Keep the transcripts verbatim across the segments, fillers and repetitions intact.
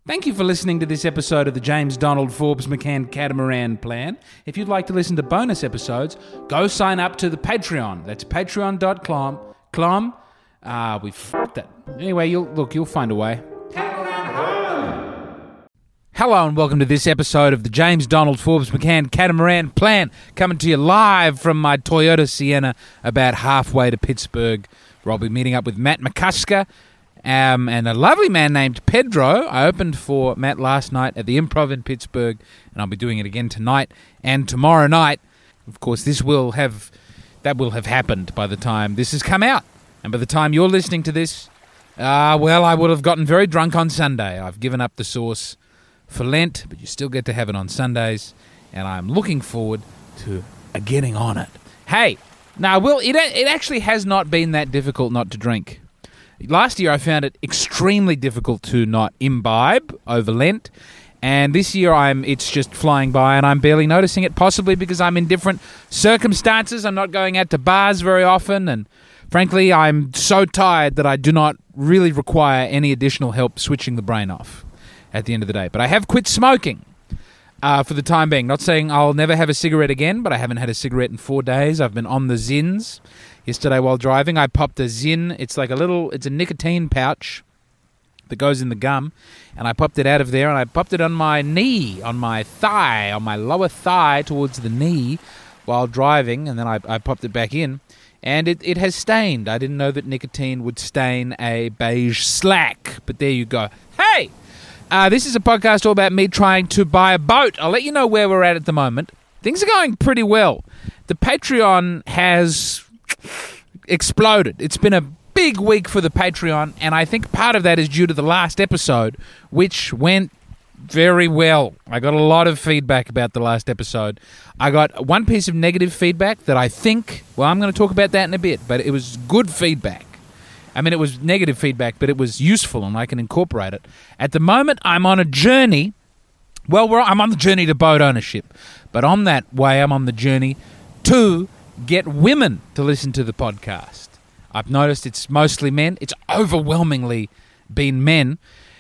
Thank you for listening to this episode of the James Donald Forbes McCann Catamaran Plan. If you'd like to listen to bonus episodes, go sign up to the Patreon. That's patreon dot com. Clom. Ah, we fucked it. Anyway, you'll look, you'll find a way. Hello and welcome to this episode of the James Donald Forbes McCann Catamaran Plan, coming to you live from my Toyota Sienna about halfway to Pittsburgh, where I'll be meeting up with Matt McCusker um, and a lovely man named Pedro. I opened for Matt last night at the Improv in Pittsburgh, and I'll be doing it again tonight and tomorrow night. Of course, this will have that will have happened by the time this has come out, and by the time you're listening to this, uh, well, I would have gotten very drunk on Sunday. I've given up the sauce for Lent, but you still get to have it on Sundays, and I'm looking forward to uh, getting on it. Hey, now, Will, it it actually has not been that difficult not to drink. Last year I found it extremely difficult to not imbibe over Lent, and this year I'm it's just flying by and I'm barely noticing it, possibly because I'm in different circumstances. I'm not going out to bars very often, and frankly, I'm so tired that I do not really require any additional help switching the brain off at the end of the day. But I have quit smoking uh, for the time being. Not saying I'll never have a cigarette again, but I haven't had a cigarette in four days. I've been on the Zins. Yesterday while driving, I popped a Zin. It's like a little, it's a nicotine pouch that goes in the gum, and I popped it out of there, and I popped it on my knee, on my thigh, on my lower thigh towards the knee while driving, and then I, I popped it back in, and it, it has stained. I didn't know that nicotine would stain a beige slack, but there you go. Hey! Uh, this is a podcast all about me trying to buy a boat. I'll let you know where we're at at the moment. Things are going pretty well. The Patreon has exploded. It's been a big week for the Patreon, and I think part of that is due to the last episode, which went very well. I got a lot of feedback about the last episode. I got one piece of negative feedback that I think, well, I'm going to talk about that in a bit, but it was good feedback. I mean, it was negative feedback, but it was useful, and I can incorporate it. At the moment, I'm on a journey. Well, we're, I'm on the journey to boat ownership, but on that way, I'm on the journey to get women to listen to the podcast. I've noticed it's mostly men. It's overwhelmingly been men.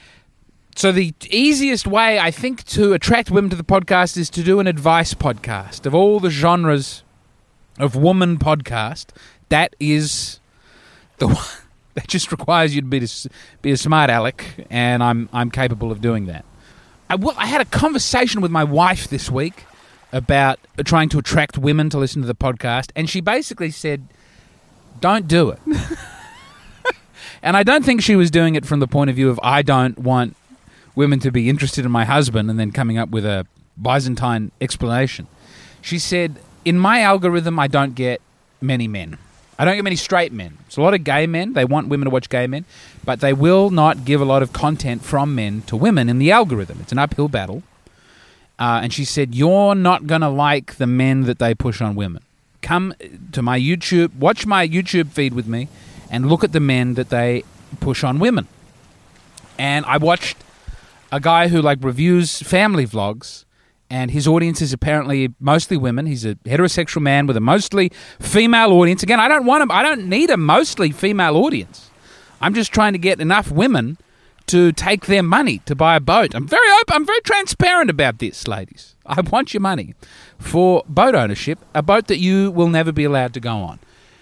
So the easiest way, I think, to attract women to the podcast is to do an advice podcast. Of all the genres of woman podcast, that is the one that just requires you to be, to be a smart aleck, and I'm I'm capable of doing that. I, well, I had a conversation with my wife this week about trying to attract women to listen to the podcast, and she basically said, don't do it. And I don't think she was doing it from the point of view of I don't want women to be interested in my husband and then coming up with a Byzantine explanation. She said, in my algorithm, I don't get many men. I don't get many straight men. It's a lot of gay men. They want women to watch gay men, but they will not give a lot of content from men to women in the algorithm. It's an uphill battle. Uh, and she said, you're not going to like the men that they push on women. Come to my YouTube, watch my YouTube feed with me, and look at the men that they push on women. And I watched a guy who like reviews family vlogs, and his audience is apparently mostly women. He's a heterosexual man with a mostly female audience. Again, I don't want him. I don't need a mostly female audience. I'm just trying to get enough women to take their money to buy a boat. I'm very open. I'm very transparent about this, ladies. I want your money for boat ownership, a boat that you will never be allowed to go on.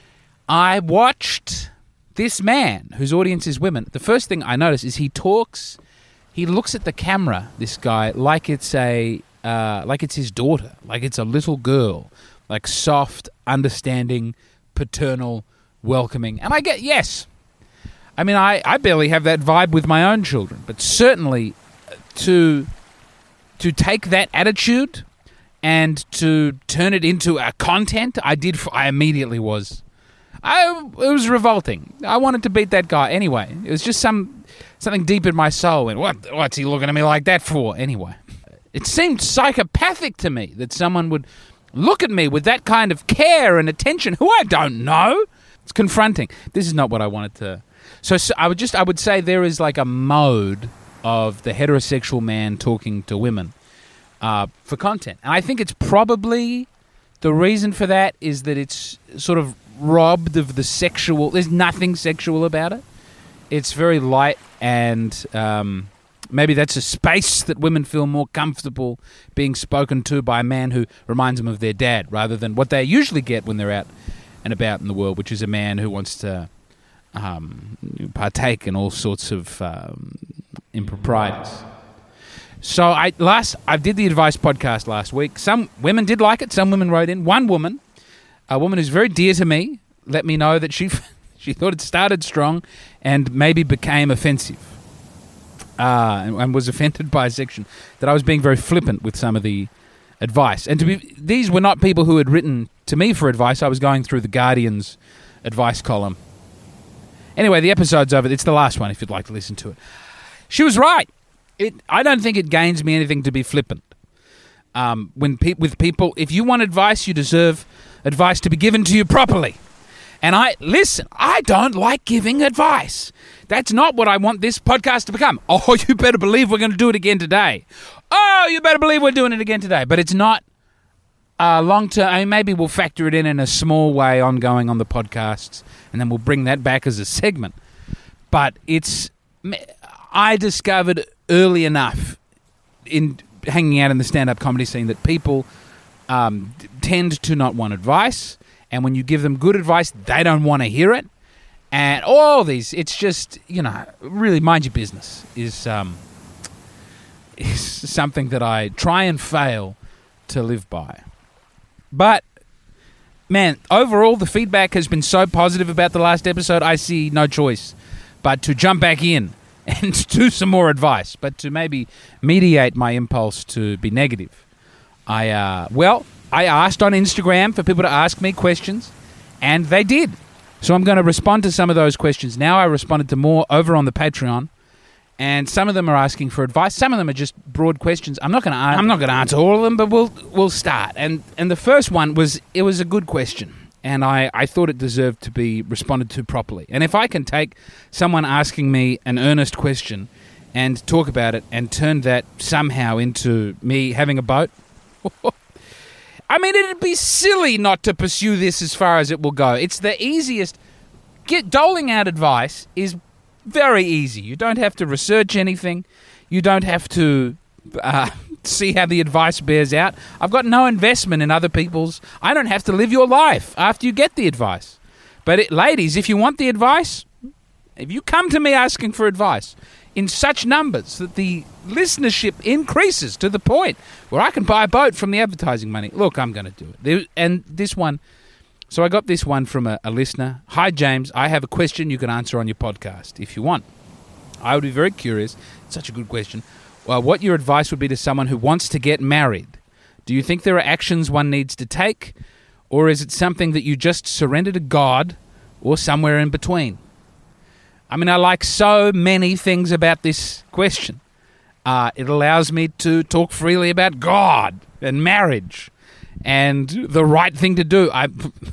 I watched this man whose audience is women. The first thing I noticed is he talks, he looks at the camera, this guy, like it's a, uh, like it's his daughter, like it's a little girl, like soft, understanding, paternal, welcoming. And I get, yes, I mean, I, I barely have that vibe with my own children, but certainly to to take that attitude and to turn it into a content, I did. I immediately was. I it was revolting. I wanted to beat that guy anyway. It was just some something deep in my soul. And what what's he looking at me like that for? Anyway, it seemed psychopathic to me that someone would look at me with that kind of care and attention, who I don't know. It's confronting. This is not what I wanted to. So, so I would just I would say there is like a mode of the heterosexual man talking to women uh, for content, and I think it's probably the reason for that is that it's sort of robbed of the sexual. There's nothing sexual about it. It's very light and um, maybe that's a space that women feel more comfortable being spoken to by a man who reminds them of their dad, rather than what they usually get when they're out and about in the world, which is a man who wants to um, partake in all sorts of um, improprieties. So I last I did the advice podcast last week. Some women did like it. Some women wrote in. One woman, a woman who's very dear to me, let me know that she she thought it started strong and maybe became offensive, uh, and, and was offended by a section that I was being very flippant with some of the advice. And to be, these were not people who had written to me for advice. I was going through the Guardian's advice column. Anyway, the episode's over. It's the last one if you'd like to listen to it. She was right. It, I don't think it gains me anything to be flippant. Um, when pe- with people, if you want advice, you deserve advice to be given to you properly. And I, listen, I don't like giving advice. That's not what I want this podcast to become. Oh, you better believe we're going to do it again today. Oh, you better believe we're doing it again today. But it's not uh, long-term. I mean, maybe we'll factor it in in a small way ongoing on the podcasts, and then we'll bring that back as a segment. But it's, I discovered early enough in hanging out in the stand-up comedy scene that people um, tend to not want advice, and when you give them good advice, they don't want to hear it, and all these, it's just, you know, really mind your business is um, is something that I try and fail to live by. But, man, overall, the feedback has been so positive about the last episode, I see no choice but to jump back in and do some more advice, but to maybe mediate my impulse to be negative. I, uh, well, I asked on Instagram for people to ask me questions, and they did. So I'm going to respond to some of those questions. Now I responded to more over on the Patreon, and some of them are asking for advice. Some of them are just broad questions. I'm not going to I'm not going to answer all of them, but we'll we'll start. And and the first one was, it was a good question. And I, I thought it deserved to be responded to properly. And if I can take someone asking me an earnest question and talk about it and turn that somehow into me having a boat, I mean, it'd be silly not to pursue this as far as it will go. It's the easiest. Get, doling out advice is very easy. You don't have to research anything. You don't have to Uh, see how the advice bears out. I've got no investment in other people's. I don't have to live your life after you get the advice. But it, ladies, if you want the advice, if you come to me asking for advice in such numbers that the listenership increases to the point where I can buy a boat from the advertising money, look, I'm going to do it. There, and this one, so I got this one from a, a listener. Hi, James. I have a question you can answer on your podcast if you want. I would be very curious. It's such a good question. Well, what your advice would be to someone who wants to get married. Do you think there are actions one needs to take, or is it something that you just surrender to God, or somewhere in between? I mean, I like so many things about this question. Uh, it allows me to talk freely about God and marriage and the right thing to do. I,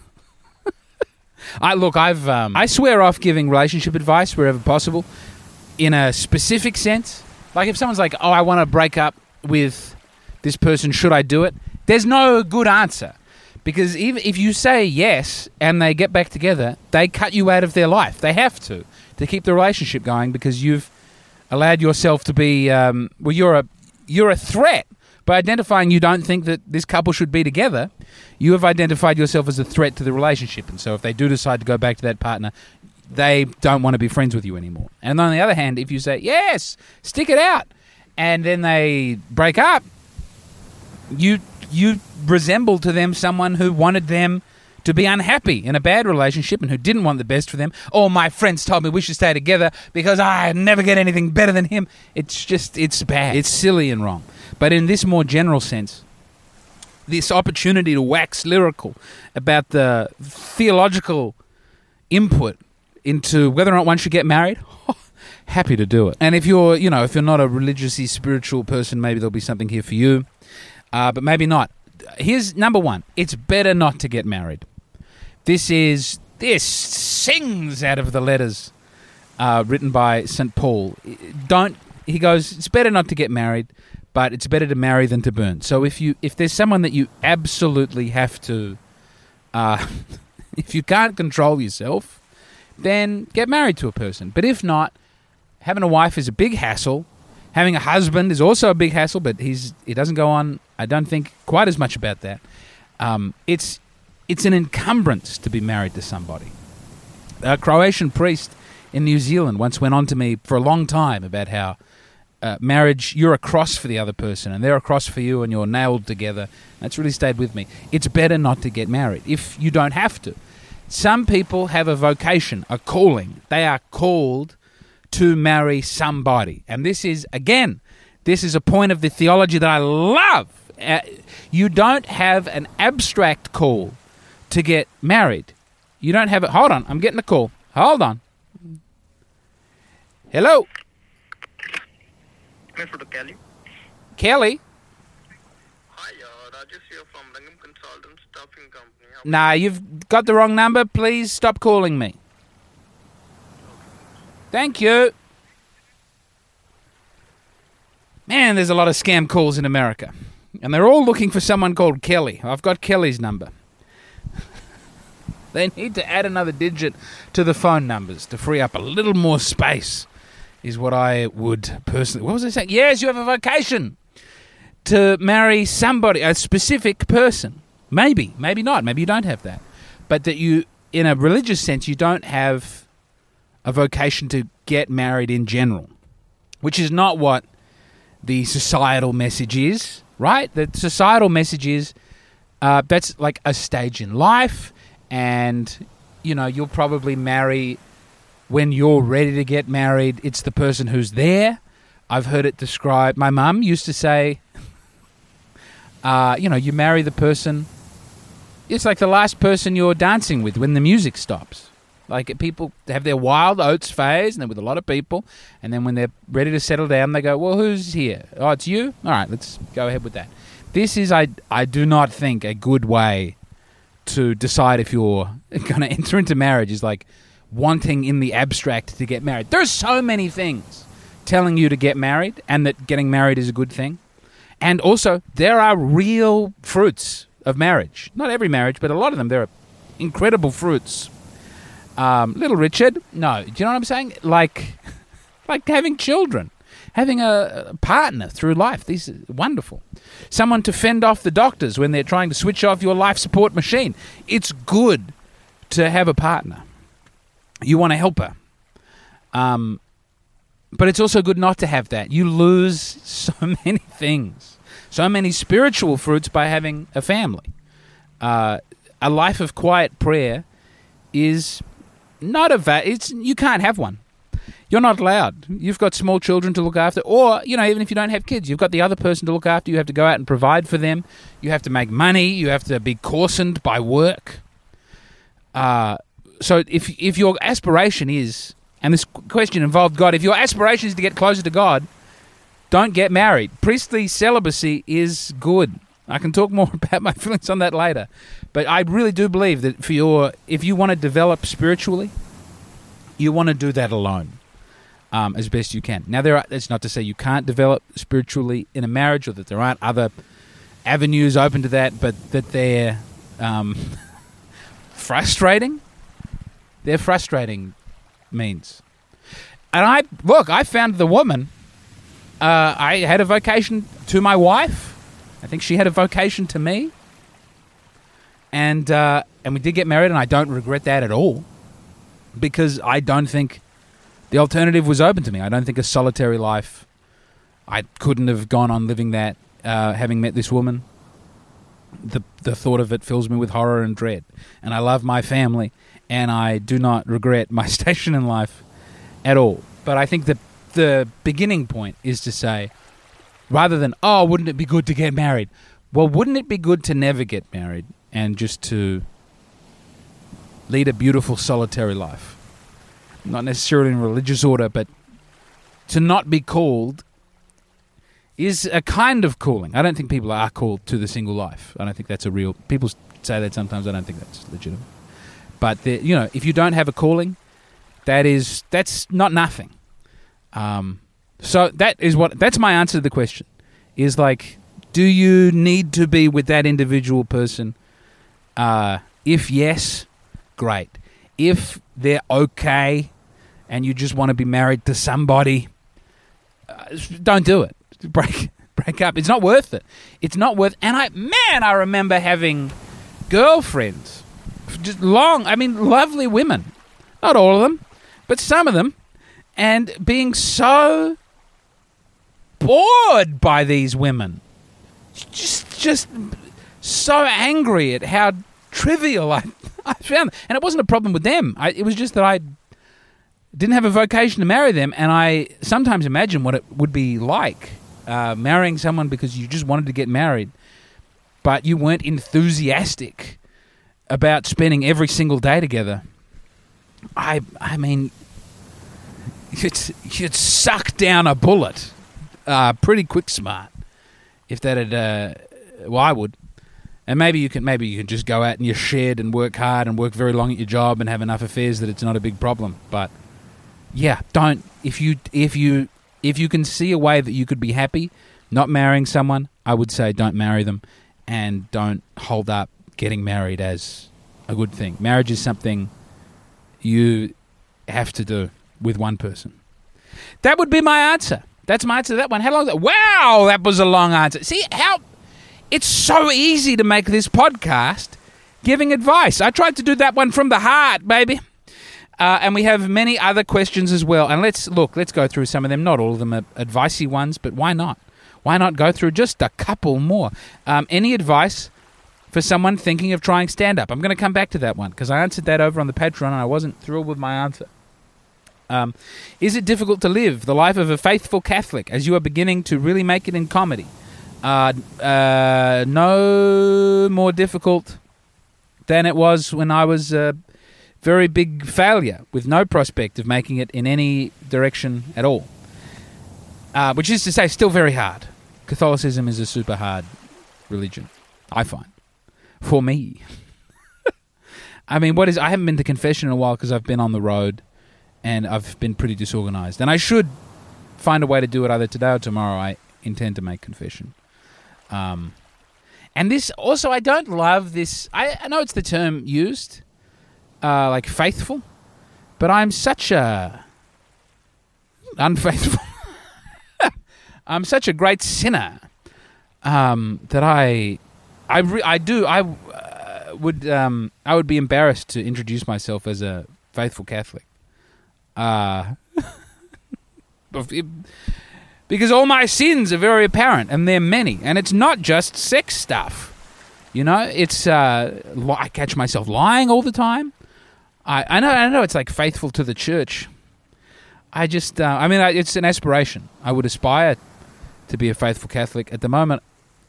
I look, I've um, I swear off giving relationship advice wherever possible in a specific sense. Like if someone's like, oh, I want to break up with this person, should I do it? There's no good answer. Because even if you say yes and they get back together, they cut you out of their life. They have to, to keep the relationship going because you've allowed yourself to be, um, well, you're a, you're a threat. By identifying you don't think that this couple should be together, you have identified yourself as a threat to the relationship. And so if they do decide to go back to that partner, they don't want to be friends with you anymore. And on the other hand, if you say, yes, stick it out, and then they break up, you you resemble to them someone who wanted them to be unhappy in a bad relationship and who didn't want the best for them. Oh, my friends told me we should stay together because I never get anything better than him. It's just, it's bad. It's silly and wrong. But in this more general sense, this opportunity to wax lyrical about the theological input into whether or not one should get married, happy to do it. And if you're, you know, if you're not a religiously spiritual person, maybe there'll be something here for you, uh, but maybe not. Here's number one. It's better not to get married. This is, this sings out of the letters uh, written by Saint Paul. Don't, he goes, it's better not to get married, but it's better to marry than to burn. So if you, if there's someone that you absolutely have to, uh, if you can't control yourself, then get married to a person. But if not, having a wife is a big hassle. Having a husband is also a big hassle, but he's he doesn't go on, I don't think, quite as much about that. Um, it's it's an encumbrance to be married to somebody. A Croatian priest in New Zealand once went on to me for a long time about how uh, marriage, you're a cross for the other person, and they're a cross for you, and you're nailed together. That's really stayed with me. It's better not to get married if you don't have to. Some people have a vocation, a calling. They are called to marry somebody. And this is, again, this is a point of the theology that I love. Uh, you don't have an abstract call to get married. You don't have it. Hold on, I'm getting a call. Hold on. Hello? Mister Kelly. Kelly? Hi, uh, Rajesh here from Rangam Consultants Staffing Company. How- Nah, you've got the wrong number. Please stop calling me. Thank you. Man, there's a lot of scam calls in America. And they're all looking for someone called Kelly. I've got Kelly's number. They need to add another digit to the phone numbers to free up a little more space, is what I would personally... What was I saying? Yes, you have a vocation to marry somebody, a specific person. Maybe, maybe not. Maybe you don't have that. But that you, in a religious sense, you don't have a vocation to get married in general, which is not what the societal message is, right? The societal message is uh, that's like a stage in life, and, you know, you'll probably marry when you're ready to get married. It's the person who's there. I've heard it described. My mum used to say, uh, you know, you marry the person. It's like the last person you're dancing with when the music stops. Like, people have their wild oats phase, and they're with a lot of people, and then when they're ready to settle down, they go, well, who's here? Oh, it's you? All right, let's go ahead with that. This is, I, I do not think, a good way to decide if you're going to enter into marriage, is like wanting in the abstract to get married. There's so many things telling you to get married, and that getting married is a good thing. And also, there are real fruits of marriage. Not every marriage, but a lot of them. There are incredible fruits. Um, little Richard, no, do you know what I'm saying? Like, like having children, having a, a partner through life. These are wonderful. Someone to fend off the doctors when they're trying to switch off your life support machine. It's good to have a partner. You want to help her. Um, but it's also good not to have that. You lose so many things, so many spiritual fruits by having a family. Uh, a life of quiet prayer is not a va- it's you can't have one. You're not allowed. You've got small children to look after, or, you know, even if you don't have kids, you've got the other person to look after. You have to go out and provide for them. You have to make money. You have to be coarsened by work. Uh, so if if your aspiration is, and this question involved God, if your aspiration is to get closer to God, don't get married. Priestly celibacy is good. I can talk more about my feelings on that later. But I really do believe that for your, if you want to develop spiritually, you want to do that alone, um, as best you can. Now, there are, that's not to say you can't develop spiritually in a marriage, or that there aren't other avenues open to that, but that they're um, frustrating. They're frustrating means. And I, look, I found the woman, uh, I had a vocation to my wife. I think she had a vocation to me. And uh, and we did get married, and I don't regret that at all, because I don't think the alternative was open to me. I don't think a solitary life, I couldn't have gone on living that, uh, having met this woman. The the thought of it fills me with horror and dread. And I love my family, and I do not regret my station in life at all. But I think the the beginning point is to say, rather than, oh, wouldn't it be good to get married? Well, wouldn't it be good to never get married and just to lead a beautiful solitary life? Not necessarily in religious order, but to not be called is a kind of calling. I don't think people are called to the single life. I don't think that's a real... People say that sometimes. I don't think that's legitimate. But, the, you know, if you don't have a calling, that is... That's not nothing. Um, so that is what... That's my answer to the question. Is like, do you need to be with that individual person? Uh, if yes, great. If they're okay and you just want to be married to somebody, uh, don't do it. Break break up. It's not worth it. It's not worth. And I man, I remember having girlfriends, just long. I mean, lovely women. Not all of them, but some of them, and being so bored by these women, just just so angry at how trivial I, I found. And it wasn't a problem with them. I, it was just that I didn't have a vocation to marry them, and I sometimes imagine what it would be like uh, marrying someone because you just wanted to get married, but you weren't enthusiastic about spending every single day together. I I mean, you'd, you'd suck down a bullet uh, pretty quick smart if that had, uh, well, I would. And maybe you can maybe you can just go out in your shed and work hard and work very long at your job and have enough affairs that it's not a big problem. But yeah, don't if you if you if you can see a way that you could be happy not marrying someone, I would say don't marry them, and don't hold up getting married as a good thing. Marriage is something you have to do with one person. That would be my answer. That's my answer to that one. How long? Wow, that was a long answer. See how it's so easy to make this podcast giving advice. I tried to do that one from the heart, baby. Uh, and we have many other questions as well. And let's look, let's go through some of them. Not all of them are advicey ones, but why not? Why not go through just a couple more? Um, any advice for someone thinking of trying stand-up? I'm going to come back to that one because I answered that over on the Patreon and I wasn't thrilled with my answer. Um, is it difficult to live the life of a faithful Catholic as you are beginning to really make it in comedy? Uh, uh, no more difficult than it was when I was a very big failure with no prospect of making it in any direction at all. Uh, which is to say, still very hard. Catholicism is a super hard religion, I find. For me. I mean, what is... I haven't been to confession in a while because I've been on the road and I've been pretty disorganized. And I should find a way to do it either today or tomorrow. I intend to make confession. Um, and this... Also, I don't love this... I, I know it's the term used, uh, like faithful, but I'm such a... unfaithful... I'm such a great sinner um, that I... I, re- I do. I uh, would. Um, I would be embarrassed to introduce myself as a faithful Catholic, uh, because all my sins are very apparent, and they're many. And it's not just sex stuff. You know, it's. Uh, I catch myself lying all the time. I, I know. I know. It's like faithful to the church. I just. Uh, I mean, it's an aspiration. I would aspire to be a faithful Catholic. At the moment,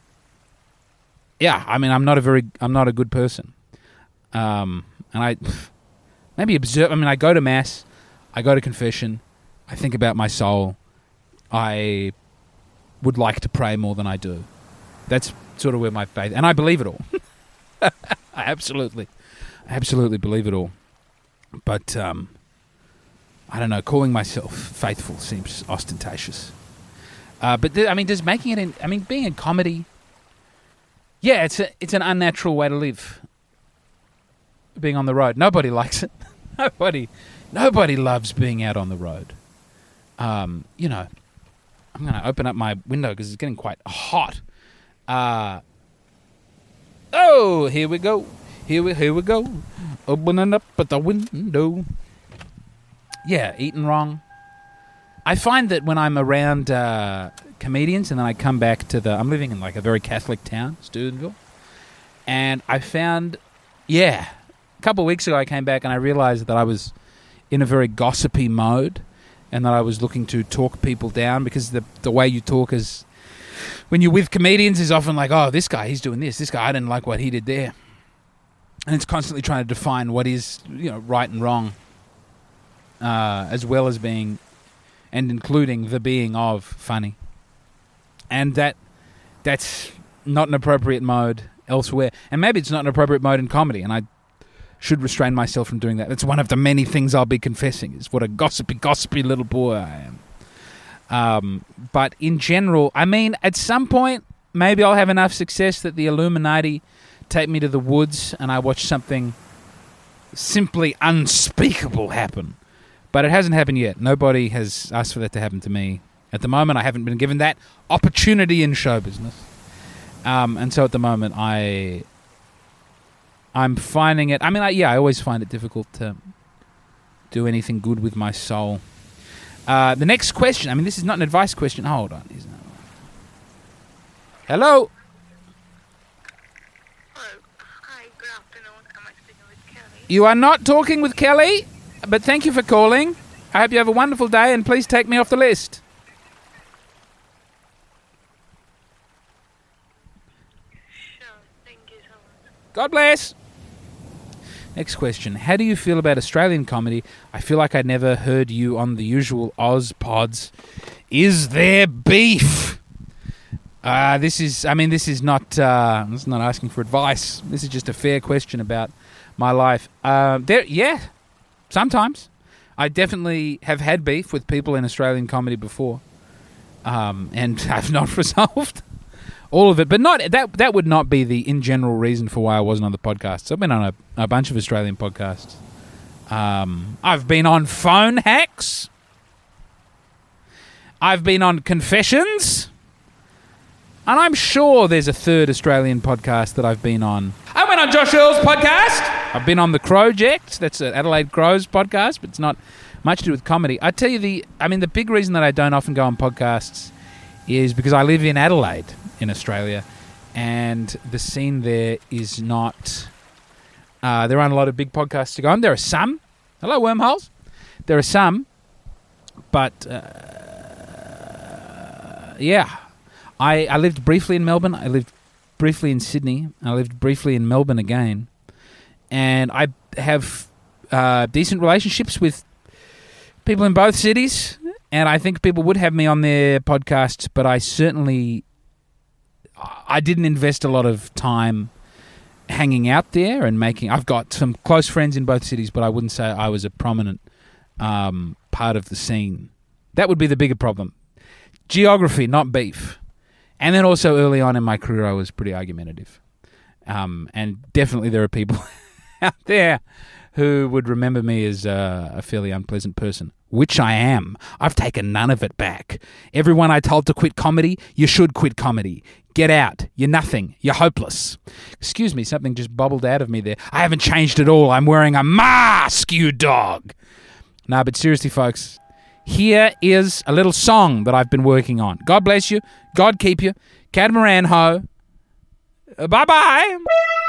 yeah, I mean, I'm not a very, I'm not a good person. Um, and I maybe observe, I mean, I go to Mass, I go to confession, I think about my soul. I would like to pray more than I do. That's sort of where my faith, and I believe it all. I absolutely, absolutely believe it all. But, um, I don't know, calling myself faithful seems ostentatious. Uh, but, th- I mean, does making it in, I mean, being in comedy, yeah, it's a, it's an unnatural way to live. Being on the road, nobody likes it. nobody, nobody loves being out on the road. Um, you know, I'm going to open up my window because it's getting quite hot. Uh, oh, here we go. Here we here we go. Opening up at the window. Yeah, eating wrong. I find that when I'm around uh, comedians and then I come back to the... I'm living in like a very Catholic town, Steubenville. And I found, yeah, a couple of weeks ago I came back and I realized that I was in a very gossipy mode and that I was looking to talk people down because the the way you talk is... When you're with comedians is often like, oh, this guy, he's doing this. This guy, I didn't like what he did there. And it's constantly trying to define what is, you know, right and wrong, uh, as well as being... and including the being of funny. And that that's not an appropriate mode elsewhere. And maybe it's not an appropriate mode in comedy, and I should restrain myself from doing that. That's one of the many things I'll be confessing, is what a gossipy, gossipy little boy I am. Um, but in general, I mean, at some point, maybe I'll have enough success that the Illuminati take me to the woods and I watch something simply unspeakable happen. But it hasn't happened yet. Nobody has asked for that to happen to me At the moment, I haven't been given that opportunity in show business. Um, and so at the moment, I, I'm finding it... I mean, I, yeah, I always find it difficult to do anything good with my soul. Uh, the next question... I mean, this is not an advice question. Hold on. Isn't it? Hello? Hello. Hi, good afternoon. Am I speaking with Kelly? You are not talking with Kelly, but thank you for calling. I hope you have a wonderful day, and please take me off the list. Sure. Thank you so much. God bless. Next question. How do you feel about Australian comedy? I feel like I never heard you on the usual Oz pods. Is there beef? Uh, this is, I mean, this is not, uh, this is not asking for advice. This is just a fair question about my life. Uh, there, yeah, sometimes. I definitely have had beef with people in Australian comedy before, um, and have not resolved all of it. But not that that would not be the in general reason for why I wasn't on the podcast. I've been on a, a bunch of Australian podcasts. Um, I've been on Phone Hacks. I've been on Confessions. And I'm sure there's a third Australian podcast that I've been on. I went on Josh Earl's podcast. I've been on the Crowject. That's an Adelaide Crows podcast, but it's not much to do with comedy. I tell you, the I mean, the big reason that I don't often go on podcasts is because I live in Adelaide, in Australia, and the scene there is not... Uh, there aren't a lot of big podcasts to go on. There are some. Hello, Wormholes. There are some, but... Uh, yeah... I, I lived briefly in Melbourne. I lived briefly in Sydney. I lived briefly in Melbourne again. And I have uh, decent relationships with people in both cities. And I think people would have me on their podcasts, but I certainly... I didn't invest a lot of time hanging out there and making... I've got some close friends in both cities, but I wouldn't say I was a prominent um, part of the scene. That would be the bigger problem. Geography, not beef. And then also early on in my career, I was pretty argumentative. Um, and definitely there are people out there who would remember me as uh, a fairly unpleasant person, which I am. I've taken none of it back. Everyone I told to quit comedy, you should quit comedy. Get out. You're nothing. You're hopeless. Excuse me, something just bubbled out of me there. I haven't changed at all. I'm wearing a mask, you dog. No, but seriously, folks... Here is a little song that I've been working on. God bless you. God keep you. Catamaran ho. Bye-bye.